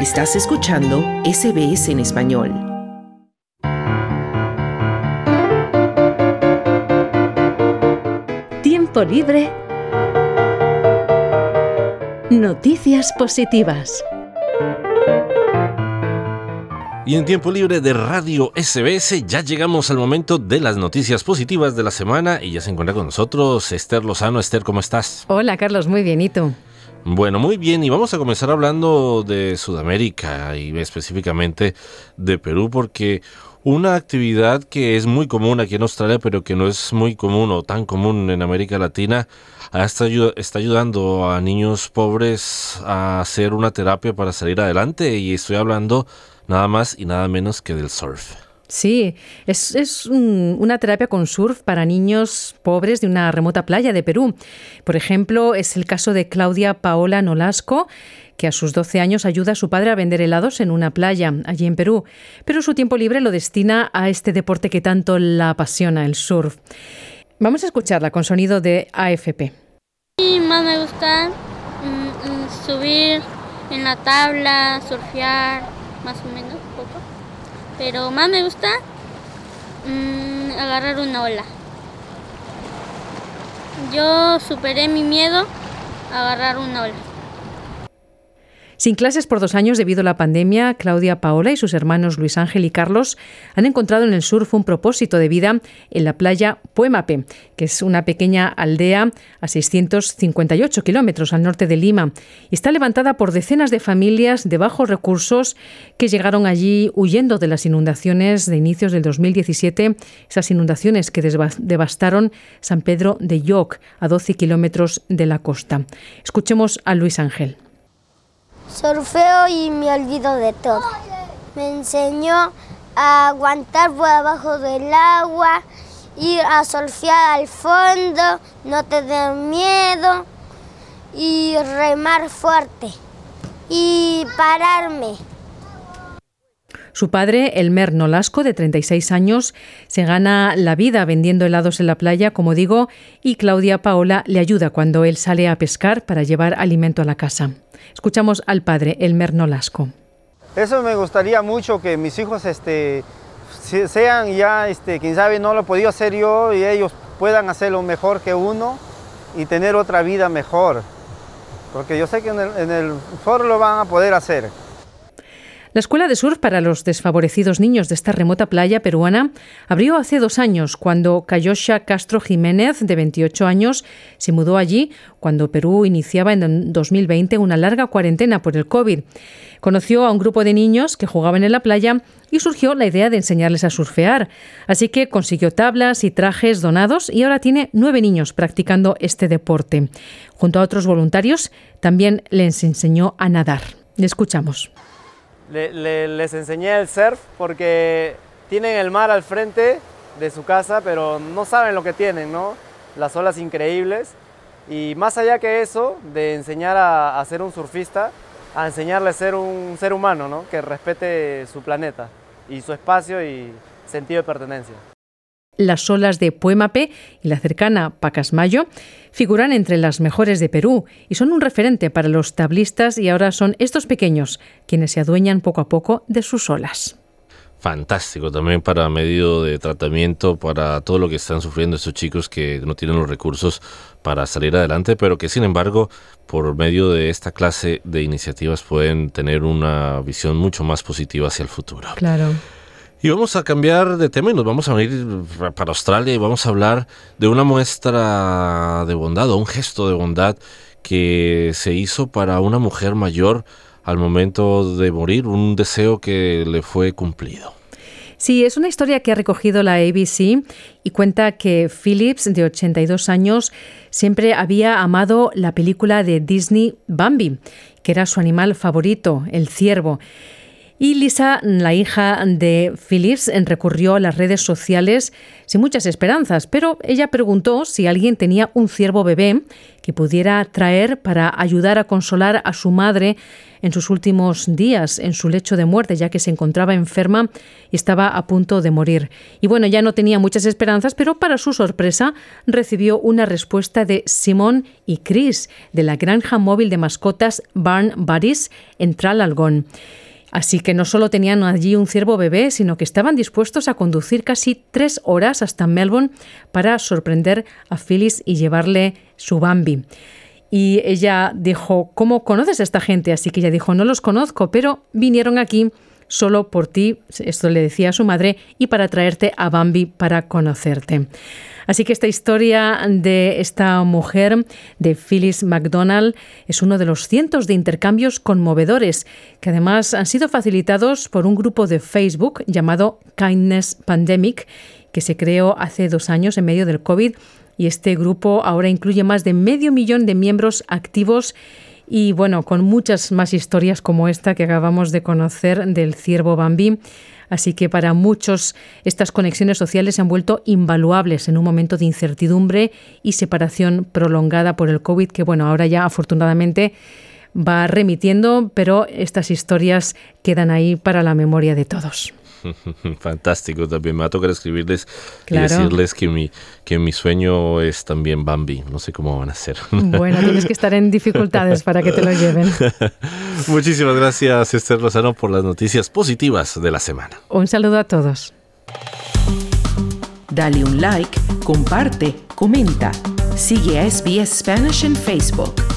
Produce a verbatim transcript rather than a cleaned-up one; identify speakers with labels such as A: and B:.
A: Estás escuchando S B S en español.
B: Tiempo libre. Noticias positivas.
C: Y en tiempo libre de Radio S B S ya llegamos al momento de las noticias positivas de la semana y ya se encuentra con nosotros Esther Lozano. Esther, ¿cómo estás?
D: Hola, Carlos, muy bien, ¿y tú?
C: Bueno, muy bien, y vamos a comenzar hablando de Sudamérica y específicamente de Perú, porque una actividad que es muy común aquí en Australia, pero que no es muy común o tan común en América Latina, está, está ayudando a niños pobres a hacer una terapia para salir adelante, y estoy hablando nada más y nada menos que del surf.
D: Sí, es, es un, una terapia con surf para niños pobres de una remota playa de Perú. Por ejemplo, es el caso de Claudia Paola Nolasco, que a sus doce años ayuda a su padre a vender helados en una playa, allí en Perú. Pero su tiempo libre lo destina a este deporte que tanto la apasiona, el surf. Vamos a escucharla con sonido de A F P.
E: Y más me gusta mm, subir en la tabla, surfear, más o menos, poco. Pero más me gusta mmm, agarrar una ola. Yo superé mi miedo a agarrar una ola.
D: Sin clases por dos años debido a la pandemia, Claudia Paola y sus hermanos Luis Ángel y Carlos han encontrado en el surf un propósito de vida en la playa Puémape, que es una pequeña aldea a seiscientos cincuenta y ocho kilómetros al norte de Lima. Y está levantada por decenas de familias de bajos recursos que llegaron allí huyendo de las inundaciones de inicios del dos mil diecisiete, esas inundaciones que devastaron San Pedro de Lloc, a doce kilómetros de la costa. Escuchemos a Luis Ángel.
F: Surfeo y me olvido de todo. Me enseñó a aguantar por abajo del agua, ir a surfear al fondo, no tener miedo y remar fuerte y pararme.
D: Su padre, Elmer Nolasco, de treinta y seis años, se gana la vida vendiendo helados en la playa, como digo, y Claudia Paola le ayuda cuando él sale a pescar para llevar alimento a la casa. Escuchamos al padre, Elmer Nolasco.
G: Eso me gustaría mucho, que mis hijos este, sean ya, este, quién sabe, no lo he podido hacer yo, y ellos puedan hacerlo mejor que uno y tener otra vida mejor. Porque yo sé que en el, en el foro lo van a poder hacer.
D: La escuela de surf para los desfavorecidos niños de esta remota playa peruana abrió hace dos años, cuando Cayosha Castro Jiménez, de veintiocho años, se mudó allí cuando Perú iniciaba en dos mil veinte una larga cuarentena por el COVID. Conoció a un grupo de niños que jugaban en la playa y surgió la idea de enseñarles a surfear. Así que consiguió tablas y trajes donados y ahora tiene nueve niños practicando este deporte. Junto a otros voluntarios, también les enseñó a nadar. Le escuchamos.
H: Le, le, les enseñé el surf porque tienen el mar al frente de su casa, pero no saben lo que tienen, ¿no? Las olas increíbles. Y más allá que eso, de enseñar a, a ser un surfista, a enseñarle a ser un ser humano, ¿no? Que respete su planeta y su espacio y sentido de pertenencia.
D: Las olas de Puémape y la cercana Pacasmayo figuran entre las mejores de Perú y son un referente para los tablistas, y ahora son estos pequeños quienes se adueñan poco a poco de sus olas.
C: Fantástico, también para medio de tratamiento para todo lo que están sufriendo estos chicos que no tienen los recursos para salir adelante, pero que sin embargo por medio de esta clase de iniciativas pueden tener una visión mucho más positiva hacia el futuro.
D: Claro.
C: Y vamos a cambiar de tema y nos vamos a venir para Australia y vamos a hablar de una muestra de bondad o un gesto de bondad que se hizo para una mujer mayor al momento de morir, un deseo que le fue cumplido.
D: Sí, es una historia que ha recogido la A B C y cuenta que Phillips, de ochenta y dos años, siempre había amado la película de Disney Bambi, que era su animal favorito, el ciervo. Y Lisa, la hija de Phyllis, recurrió a las redes sociales sin muchas esperanzas, pero ella preguntó si alguien tenía un ciervo bebé que pudiera traer para ayudar a consolar a su madre en sus últimos días, en su lecho de muerte, ya que se encontraba enferma y estaba a punto de morir. Y bueno, ya no tenía muchas esperanzas, pero para su sorpresa recibió una respuesta de Simón y Chris, de la granja móvil de mascotas Barn Buddies en Traralgon. Así que no solo tenían allí un ciervo bebé, sino que estaban dispuestos a conducir casi tres horas hasta Melbourne para sorprender a Phyllis y llevarle su Bambi. Y ella dijo, ¿cómo conoces a esta gente? Así que ella dijo, no los conozco, pero vinieron aquí solo por ti, esto le decía a su madre, y para traerte a Bambi para conocerte. Así que esta historia de esta mujer, de Phyllis McDonald, es uno de los cientos de intercambios conmovedores que además han sido facilitados por un grupo de Facebook llamado Kindness Pandemic, que se creó hace dos años en medio del COVID, y este grupo ahora incluye más de medio millón de miembros activos y, bueno, con muchas más historias como esta que acabamos de conocer del ciervo Bambi. Así que para muchos estas conexiones sociales se han vuelto invaluables en un momento de incertidumbre y separación prolongada por el COVID, que bueno, ahora ya afortunadamente va remitiendo, pero estas historias quedan ahí para la memoria de todos.
C: Fantástico, también me va a tocar escribirles
D: claro.
C: y decirles que mi, que mi sueño es también Bambi, no sé cómo van a hacer.
D: Bueno, tienes que estar en dificultades para que te lo lleven.
C: Muchísimas gracias, Esther Lozano, por las noticias positivas de la semana.
D: Un saludo a todos.
A: Dale un like, comparte, comenta. Sigue a S B S Spanish en Facebook.